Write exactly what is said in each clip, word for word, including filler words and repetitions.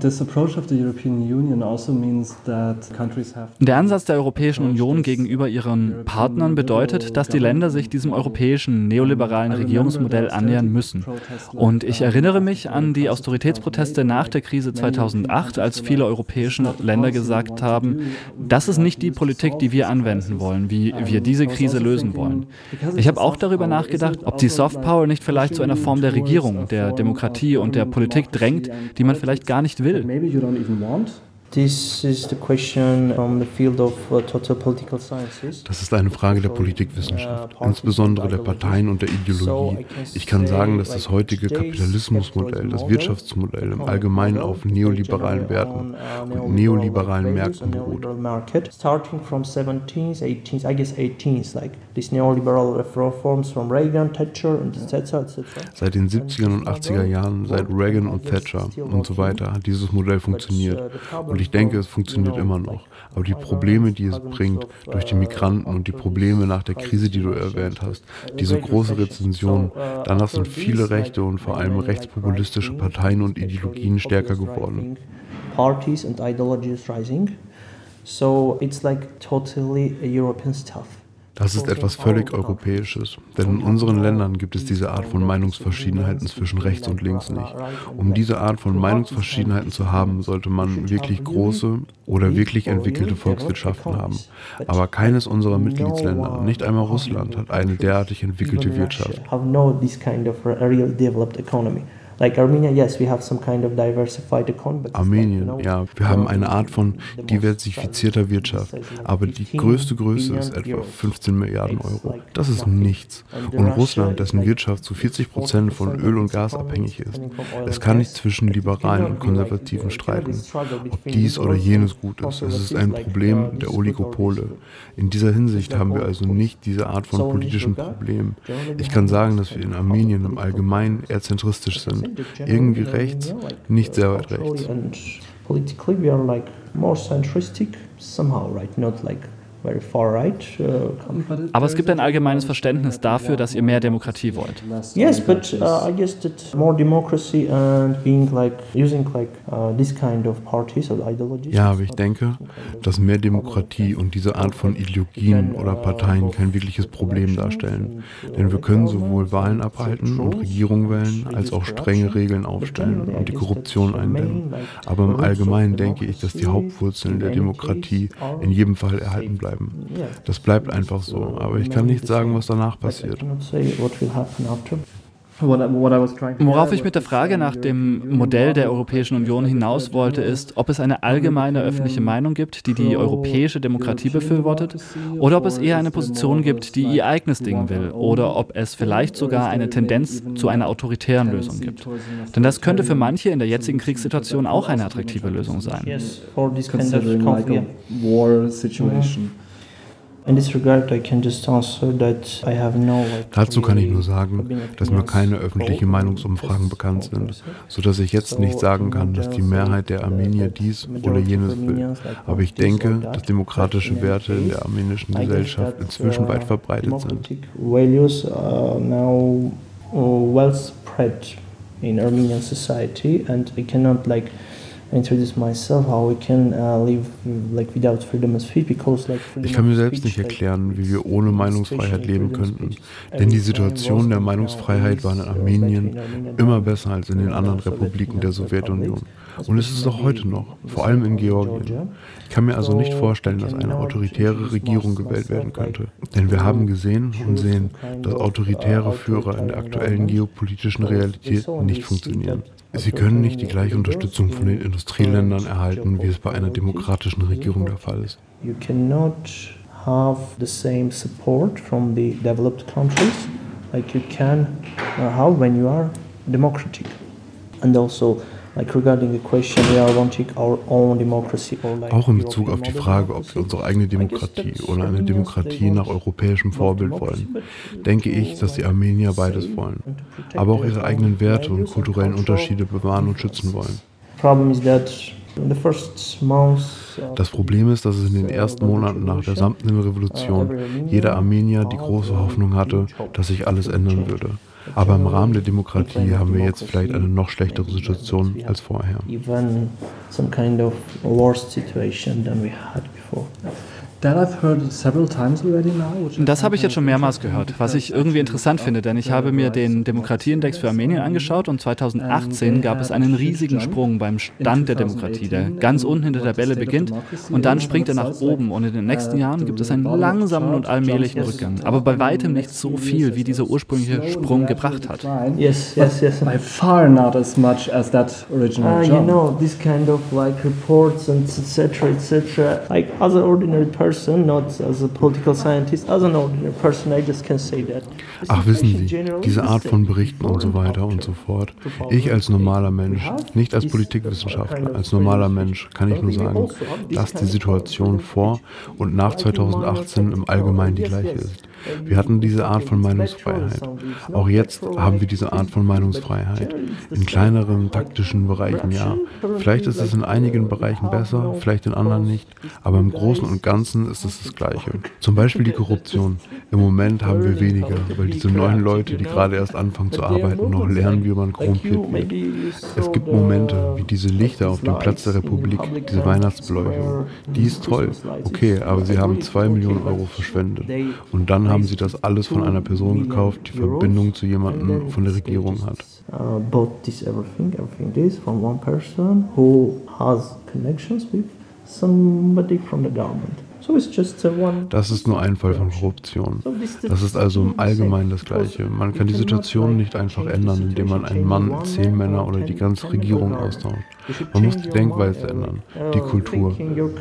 Der Ansatz der Europäischen Union gegenüber ihren Partnern bedeutet, dass die Länder sich diesem europäischen neoliberalen Regierungsmodell annähern müssen. Und ich erinnere mich an die Austeritätsproteste nach der Krise zweitausendacht, als viele europäische Länder gesagt haben, das ist nicht die Politik, die wir anwenden wollen, wie wir diese Krise lösen wollen. Ich habe auch darüber nachgedacht, ob die Softpower nicht vielleicht zu einer Form der Regierung, der Demokratie und der Politik drängt, die man vielleicht gar nicht will. Das ist eine Frage der Politikwissenschaft, insbesondere der Parteien und der Ideologie. Ich kann sagen, dass das heutige Kapitalismusmodell, das Wirtschaftsmodell im Allgemeinen auf neoliberalen Werten und neoliberalen Märkten beruht. Seit den siebziger und achtziger Jahren, seit Reagan und Thatcher und so weiter, hat dieses Modell funktioniert. Und ich denke, es funktioniert immer noch. Aber die Probleme, die es bringt, durch die Migranten und die Probleme nach der Krise, die du erwähnt hast, diese große Rezession, danach sind viele rechte und vor allem rechtspopulistische Parteien und Ideologien stärker geworden. Parties and ideologies rising. So it's like totally European stuff. Das ist etwas völlig Europäisches, denn in unseren Ländern gibt es diese Art von Meinungsverschiedenheiten zwischen rechts und links nicht. Um diese Art von Meinungsverschiedenheiten zu haben, sollte man wirklich große oder wirklich entwickelte Volkswirtschaften haben. Aber keines unserer Mitgliedsländer, nicht einmal Russland, hat eine derartig entwickelte Wirtschaft. Like Armenia, yes, we have some kind of diversified economy. Armenien, ja, wir haben eine Art von diversifizierter Wirtschaft, aber die größte Größe ist etwa fünfzehn Milliarden Euro. Das ist nichts. Und Russland, dessen Wirtschaft zu vierzig Prozent von Öl und Gas abhängig ist. Es kann nicht zwischen Liberalen und Konservativen streiten, ob dies oder jenes gut ist. Es ist ein Problem der Oligopole. In dieser Hinsicht haben wir also nicht diese Art von politischen Problemen. Ich kann sagen, dass wir in Armenien im Allgemeinen eher zentristisch sind. Irgendwie rechts, nicht sehr weit rechts. Politically we are like more centristic somehow, right? Not like very far right. Aber es gibt ein allgemeines Verständnis dafür, dass ihr mehr Demokratie wollt. Yes, but uh, I guess that more democracy and being like using like uh, this kind of parties or ideologies. Ja, aber ich denke, dass mehr Demokratie und diese Art von Ideologien oder Parteien kein wirkliches Problem darstellen. Denn wir können sowohl Wahlen abhalten und Regierungen wählen, als auch strenge Regeln aufstellen und die Korruption eindämmen. Aber im Allgemeinen denke ich, dass die Hauptwurzeln der Demokratie in jedem Fall erhalten bleiben. Das bleibt einfach so, aber ich kann nicht sagen, was danach passiert. Worauf ich mit der Frage nach dem Modell der Europäischen Union hinaus wollte, ist, ob es eine allgemeine öffentliche Meinung gibt, die die europäische Demokratie befürwortet, oder ob es eher eine Position gibt, die ihr eigenes Ding will, oder ob es vielleicht sogar eine Tendenz zu einer autoritären Lösung gibt. Denn das könnte für manche in der jetzigen Kriegssituation auch eine attraktive Lösung sein. Dazu kann ich nur sagen, dass mir keine öffentlichen Meinungsumfragen bekannt sind, sodass ich jetzt nicht sagen kann, dass die Mehrheit der Armenier dies oder jenes will. Aber ich denke, dass demokratische Werte in der armenischen Gesellschaft inzwischen weit verbreitet sind. Ich kann mir selbst nicht erklären, wie wir ohne Meinungsfreiheit leben könnten, denn die Situation der Meinungsfreiheit war in Armenien immer besser als in den anderen Republiken der Sowjetunion. Und es ist es auch heute noch, vor allem in Georgien. Ich kann mir also nicht vorstellen, dass eine autoritäre Regierung gewählt werden könnte. Denn wir haben gesehen und sehen, dass autoritäre Führer in der aktuellen geopolitischen Realität nicht funktionieren. Sie können nicht die gleiche Unterstützung von den Industrieländern erhalten, wie es bei einer demokratischen Regierung der Fall ist. You cannot have the same support from the developed countries like you can have when you are democratic. And also Auch in Bezug auf die Frage, ob wir unsere eigene Demokratie oder eine Demokratie nach europäischem Vorbild wollen, denke ich, dass die Armenier beides wollen, aber auch ihre eigenen Werte und kulturellen Unterschiede bewahren und schützen wollen. Das Problem ist, dass es in den ersten Monaten nach der Samtenen Revolution jeder Armenier die große Hoffnung hatte, dass sich alles ändern würde. Aber im Rahmen der Demokratie haben wir jetzt vielleicht eine noch schlechtere Situation als vorher. Even some kind of worse situation than we had before. Das habe ich jetzt schon mehrmals gehört, was ich irgendwie interessant finde, denn ich habe mir den Demokratieindex für Armenien angeschaut und zweitausendachtzehn gab es einen riesigen Sprung beim Stand der Demokratie, der ganz unten in der Tabelle beginnt und dann springt er nach oben und in den nächsten Jahren gibt es einen langsamen und allmählichen Rückgang, aber bei weitem nicht so viel, wie dieser ursprüngliche Sprung gebracht hat. Yes, yes, yes. By far not as much as that original uh, jump. You know, this kind of like reports and et cetera, et cetera. Like as an ordinary person. Not as a political scientist, as an ordinary person, I just can say that. Ach, wissen Sie, diese Art von Berichten und so weiter und so fort. Ich als normaler Mensch, nicht als Politikwissenschaftler, als normaler Mensch kann ich nur sagen, dass die Situation vor und nach zweitausendachtzehn im Allgemeinen die gleiche ist. Wir hatten diese Art von Meinungsfreiheit. Auch jetzt haben wir diese Art von Meinungsfreiheit. In kleineren, taktischen Bereichen ja. Vielleicht ist es in einigen Bereichen besser, vielleicht in anderen nicht, aber im Großen und Ganzen ist es das Gleiche. Zum Beispiel die Korruption. Im Moment haben wir weniger, weil diese neuen Leute, die gerade erst anfangen zu arbeiten, noch lernen, wie man korrumpiert wird. Es gibt Momente, wie diese Lichter auf dem Platz der Republik, diese Weihnachtsbeleuchtung. Die ist toll, okay, aber sie haben zwei Millionen Euro verschwendet. Und dann haben sie das alles von einer Person gekauft, die Verbindung zu jemandem von der Regierung hat. Uh, bought this everything, everything this from one person who has connections with somebody from the government. So it's just uh, one. Das ist nur ein Fall von Korruption. Das ist also im Allgemeinen das Gleiche. Man kann die Situation nicht einfach ändern, indem man einen Mann, zehn Männer oder die ganze Regierung austauscht. Man muss die Denkweise ändern, die Kultur.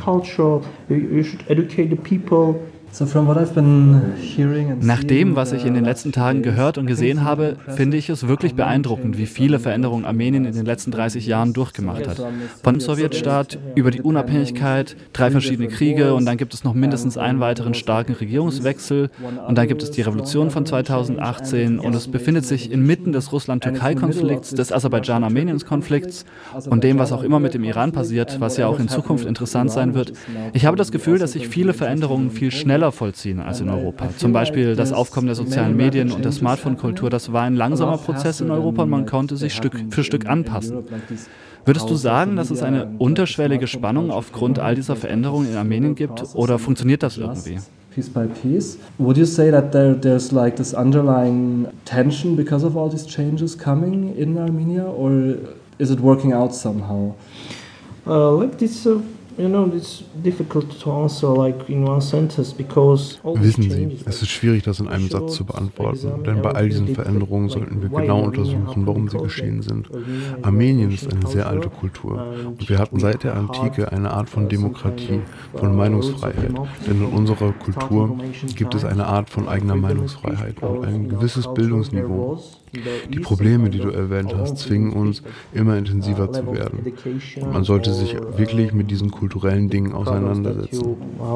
Nach dem, was ich in den letzten Tagen gehört und gesehen habe, finde ich es wirklich beeindruckend, wie viele Veränderungen Armenien in den letzten dreißig Jahren durchgemacht hat. Von dem Sowjetstaat über die Unabhängigkeit, drei verschiedene Kriege und dann gibt es noch mindestens einen weiteren starken Regierungswechsel und dann gibt es die Revolution von zweitausendachtzehn und es befindet sich inmitten des Russland-Türkei-Konflikts, des Aserbaidschan-Armenien-Konflikts und dem, was auch immer mit dem Iran passiert, was ja auch in Zukunft interessant sein wird. Ich habe das Gefühl, dass sich viele Veränderungen viel schneller vollziehen als in Europa. Zum Beispiel das Aufkommen der sozialen Medien und der Smartphone-Kultur, das war ein langsamer Prozess in Europa und man konnte sich Stück für Stück anpassen. Würdest du sagen, dass es eine unterschwellige Spannung aufgrund all dieser Veränderungen in Armenien gibt oder funktioniert das irgendwie? Piece by piece. Would you say that there, there's like this underlying tension because of all these changes coming in Armenia, or is it working out somehow? Uh, like this, uh, you know, it's difficult to answer like in one sentence because Wissen Sie, es ist schwierig, das in einem Satz zu beantworten, denn bei all diesen Veränderungen sollten wir genau untersuchen, warum sie geschehen sind. Armenien ist eine sehr alte Kultur und wir hatten seit der Antike eine Art von Demokratie, von Meinungsfreiheit, denn in unserer Kultur gibt es eine Art von eigener Meinungsfreiheit und ein gewisses Bildungsniveau. Die Probleme, die du erwähnt hast, zwingen uns, immer intensiver zu werden. Und man sollte sich wirklich mit diesen kulturellen Dingen auseinandersetzen.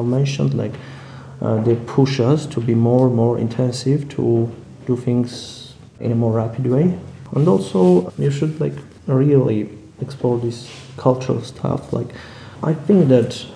They push us to be more and more intensive to do things in a more rapid way. And also you should like really explore this cultural stuff. Like I think that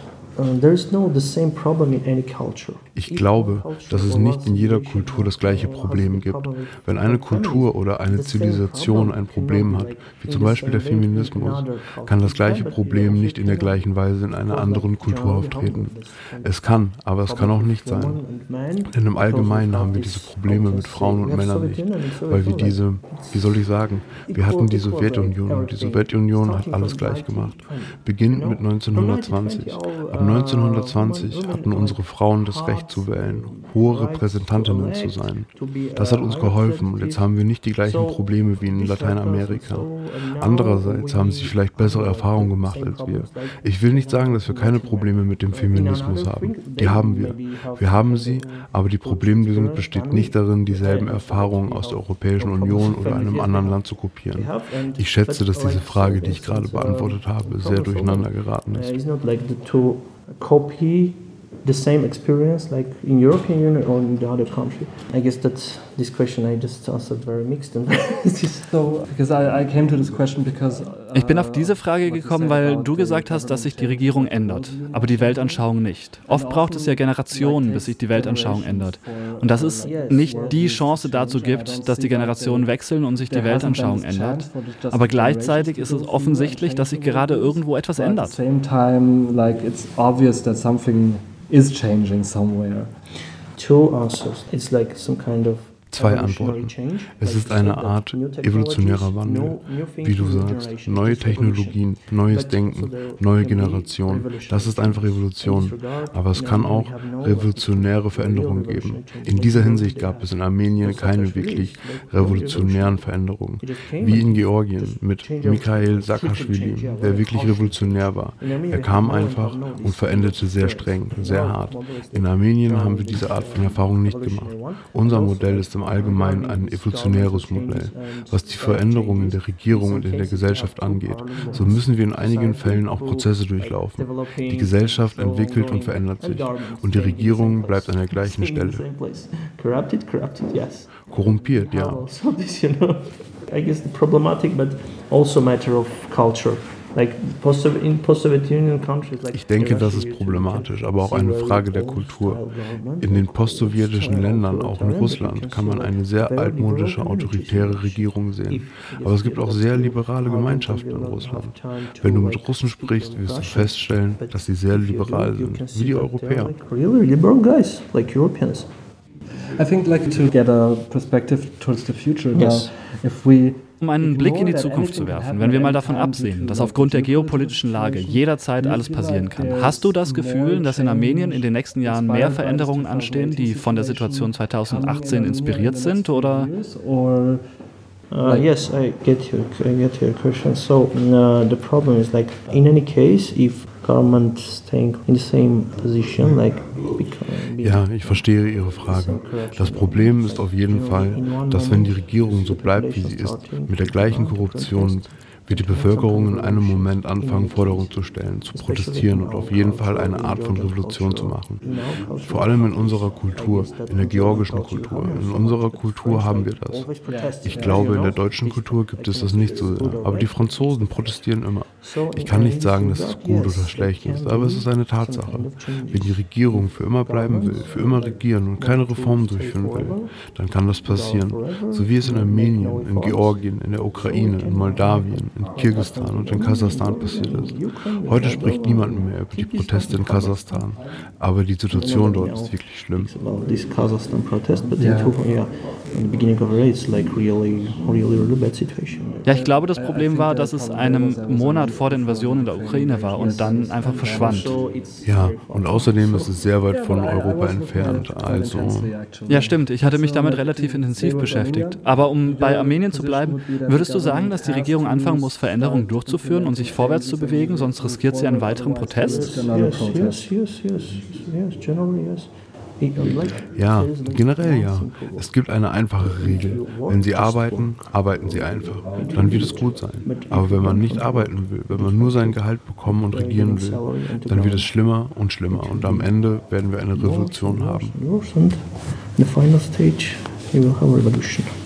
Ich glaube, dass es nicht in jeder Kultur das gleiche Problem gibt. Wenn eine Kultur oder eine Zivilisation ein Problem hat, wie zum Beispiel der Feminismus, kann das gleiche Problem nicht in der gleichen Weise in einer anderen Kultur auftreten. Es kann, aber es kann auch nicht sein. Denn im Allgemeinen haben wir diese Probleme mit Frauen und Männern nicht, weil wir diese, wie soll ich sagen, wir hatten die Sowjetunion und die Sowjetunion hat alles gleich gemacht. Beginnend mit neunzehnhundertzwanzig. Ab neunzehnhundertzwanzig hatten unsere Frauen das Recht zu wählen, hohe Repräsentantinnen zu sein. Das hat uns geholfen und jetzt haben wir nicht die gleichen Probleme wie in Lateinamerika. Andererseits haben sie vielleicht bessere Erfahrungen gemacht als wir. Ich will nicht sagen, dass wir keine Probleme mit dem Feminismus haben. Die haben wir. Wir haben sie, aber die Problemlösung besteht nicht darin, dieselben Erfahrungen aus der Europäischen Union oder einem anderen Land zu kopieren. Ich schätze, dass diese Frage, die ich gerade beantwortet habe, sehr durcheinander geraten ist. Copy the same experience like in European Union or in the other country? I guess that's this question I just answered very mixed. And so, because I, I came to this question because uh, Ich bin auf diese Frage gekommen, weil du gesagt hast, dass sich die Regierung ändert, aber die Weltanschauung nicht. Oft braucht es ja Generationen, bis sich die Weltanschauung ändert. Und dass es nicht die Chance dazu gibt, dass die Generationen wechseln und sich die Weltanschauung ändert. Aber gleichzeitig ist es offensichtlich, dass sich gerade irgendwo etwas ändert. Is changing somewhere. Two answers. It's like some kind of Zwei Antworten. Es ist eine Art evolutionärer Wandel. Wie du sagst, neue Technologien, neues Denken, neue Generationen. Das ist einfach Evolution. Aber es kann auch revolutionäre Veränderungen geben. In dieser Hinsicht gab es in Armenien keine wirklich revolutionären Veränderungen. Wie in Georgien mit Mikhail Saakaschwili, der wirklich revolutionär war. Er kam einfach und veränderte sehr streng, sehr hart. In Armenien haben wir diese Art von Erfahrung nicht gemacht. Unser Modell ist im Allgemeinen ein evolutionäres Modell. Was die Veränderungen in der Regierung und in der Gesellschaft angeht, so müssen wir in einigen Fällen auch Prozesse durchlaufen. Die Gesellschaft entwickelt und verändert sich und die Regierung bleibt an der gleichen Stelle. Korrumpiert, ja. I guess the problematic, but also matter of culture. Ich denke, das ist problematisch, aber auch eine Frage der Kultur. In den postsowjetischen Ländern, auch in Russland, kann man eine sehr altmodische, autoritäre Regierung sehen. Aber es gibt auch sehr liberale Gemeinschaften in Russland. Wenn du mit Russen sprichst, wirst du feststellen, dass sie sehr liberal sind, wie die Europäer. I think like to get a perspective towards the future now. If we Um einen Blick in die Zukunft zu werfen, wenn wir mal davon absehen, dass aufgrund der geopolitischen Lage jederzeit alles passieren kann. Hast du das Gefühl, dass in Armenien in den nächsten Jahren mehr Veränderungen anstehen, die von der Situation zweitausendachtzehn inspiriert sind, oder? Uh, yes, I get your, I get your question. So uh, the problem is like in any case, if government staying in the same position, like. Ja, ich verstehe Ihre Frage. Das Problem ist auf jeden Fall, dass wenn die Regierung so bleibt, wie sie ist, mit der gleichen Korruption, wird die Bevölkerung in einem Moment anfangen, Forderungen zu stellen, zu protestieren und auf jeden Fall eine Art von Revolution zu machen. Vor allem in unserer Kultur, in der georgischen Kultur. In unserer Kultur haben wir das. Ich glaube, in der deutschen Kultur gibt es das nicht so sehr. Aber die Franzosen protestieren immer. Ich kann nicht sagen, dass es gut oder schlecht ist, aber es ist eine Tatsache. Wenn die Regierung für immer bleiben will, für immer regieren und keine Reformen durchführen will, dann kann das passieren. So wie es in Armenien, in Georgien, in der Ukraine, in Moldawien, in Kirgisistan und in Kasachstan passiert ist. Heute spricht niemand mehr über die Proteste in Kasachstan, aber die Situation dort ist wirklich schlimm. Ja, ich glaube, das Problem war, dass es einem Monat vor der Invasion in der Ukraine war und dann einfach verschwand. Ja, und außerdem ist es sehr weit von Europa entfernt, also... Ja, stimmt, ich hatte mich damit relativ intensiv beschäftigt. Aber um bei Armenien zu bleiben, würdest du sagen, dass die Regierung anfangen muss, Veränderungen durchzuführen und sich vorwärts zu bewegen, sonst riskiert sie einen weiteren Protest? Ja, generell ja. Es gibt eine einfache Regel. Wenn Sie arbeiten, arbeiten Sie einfach. Dann wird es gut sein. Aber wenn man nicht arbeiten will, wenn man nur sein Gehalt bekommen und regieren will, dann wird es schlimmer und schlimmer. Und am Ende werden wir eine Revolution haben. The final stage, you will have a revolution.